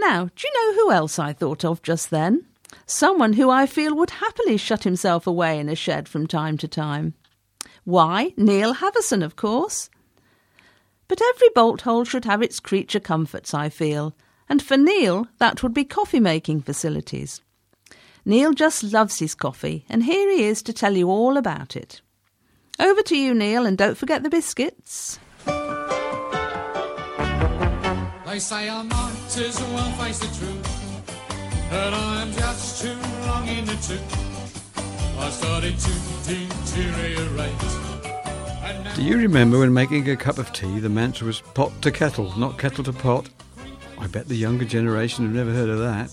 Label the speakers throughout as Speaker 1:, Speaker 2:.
Speaker 1: Now, do you know who else I thought of just then? Someone who I feel would happily shut himself away in a shed from time to time. Why, Neil Haverson, of course. But every bolt hole should have its creature comforts, I feel, and for Neil that would be coffee-making facilities. Neil just loves his coffee, and here he is to tell you all about it. Over to you, Neil, and don't forget the biscuits.
Speaker 2: They say I might as well face the truth, that I'm just too long in the tooth. I started to deteriorate.
Speaker 3: Do you remember when making a cup of tea the mantra was pot to kettle, not kettle to pot? I bet the younger generation have never heard of that.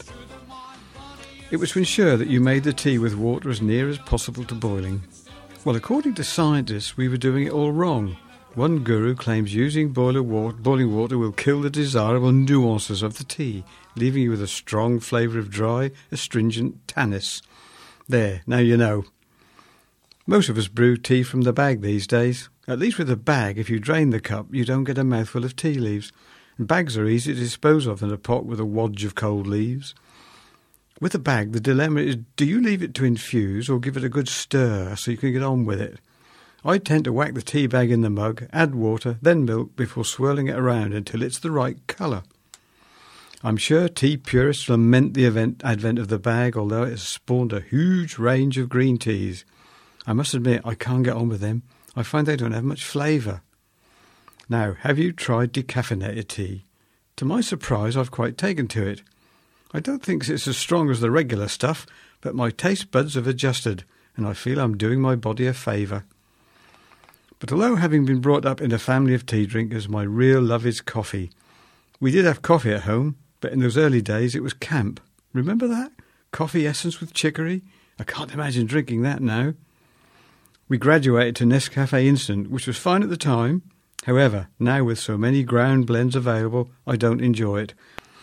Speaker 3: It was to ensure that you made the tea with water as near as possible to boiling. Well, according to scientists, we were doing it all wrong. One guru claims using boiling water will kill the desirable nuances of the tea, leaving you with a strong flavour of dry, astringent tannis. There, now you know. Most of us brew tea from the bag these days. At least with a bag, if you drain the cup, you don't get a mouthful of tea leaves. And bags are easier to dispose of than a pot with a wadge of cold leaves. With a bag, the dilemma is, do you leave it to infuse or give it a good stir so you can get on with it? I tend to whack the tea bag in the mug, add water, then milk before swirling it around until it's the right colour. I'm sure tea purists lament the advent of the bag, although it has spawned a huge range of green teas. I must admit, I can't get on with them. I find they don't have much flavour. Now, have you tried decaffeinated tea? To my surprise, I've quite taken to it. I don't think it's as strong as the regular stuff, but my taste buds have adjusted, and I feel I'm doing my body a favour. But although having been brought up in a family of tea drinkers, my real love is coffee. We did have coffee at home, but in those early days it was camp. Remember that? Coffee essence with chicory? I can't imagine drinking that now. We graduated to Nescafe Instant, which was fine at the time. However, now with so many ground blends available, I don't enjoy it.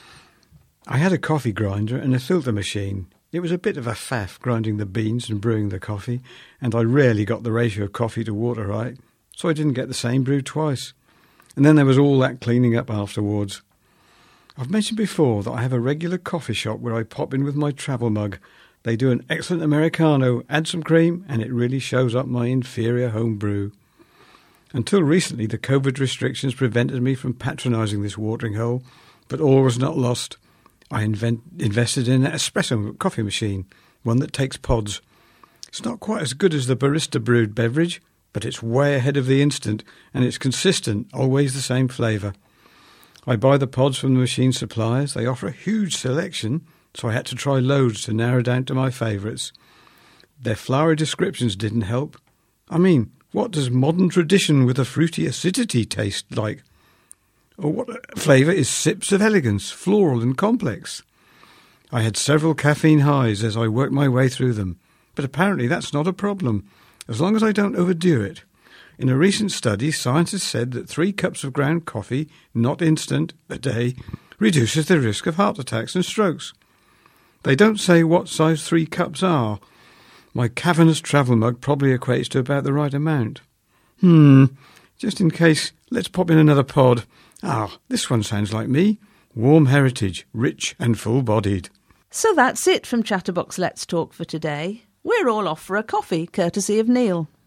Speaker 3: I had a coffee grinder and a filter machine. It was a bit of a faff grinding the beans and brewing the coffee, and I rarely got the ratio of coffee to water right, so I didn't get the same brew twice. And then there was all that cleaning up afterwards. I've mentioned before that I have a regular coffee shop where I pop in with my travel mug. They do an excellent Americano, add some cream, and it really shows up my inferior home brew. Until recently, the COVID restrictions prevented me from patronising this watering hole, but all was not lost. I invested in an espresso coffee machine, one that takes pods. It's not quite as good as the barista-brewed beverage, but it's way ahead of the instant, and it's consistent, always the same flavour. I buy the pods from the machine suppliers. They offer a huge selection, so I had to try loads to narrow down to my favourites. Their flowery descriptions didn't help. I mean, what does modern tradition with a fruity acidity taste like? Or what flavour is sips of elegance, floral and complex? I had several caffeine highs as I worked my way through them, but apparently that's not a problem, as long as I don't overdo it. In a recent study, scientists said that 3 cups of ground coffee, not instant, a day, reduces the risk of heart attacks and strokes. They don't say what size 3 cups are. My cavernous travel mug probably equates to about the right amount. Just in case, let's pop in another pod. This one sounds like me. Warm heritage, rich and full-bodied.
Speaker 1: So that's it from Chatterbox Let's Talk for today. We're all off for a coffee, courtesy of Neil.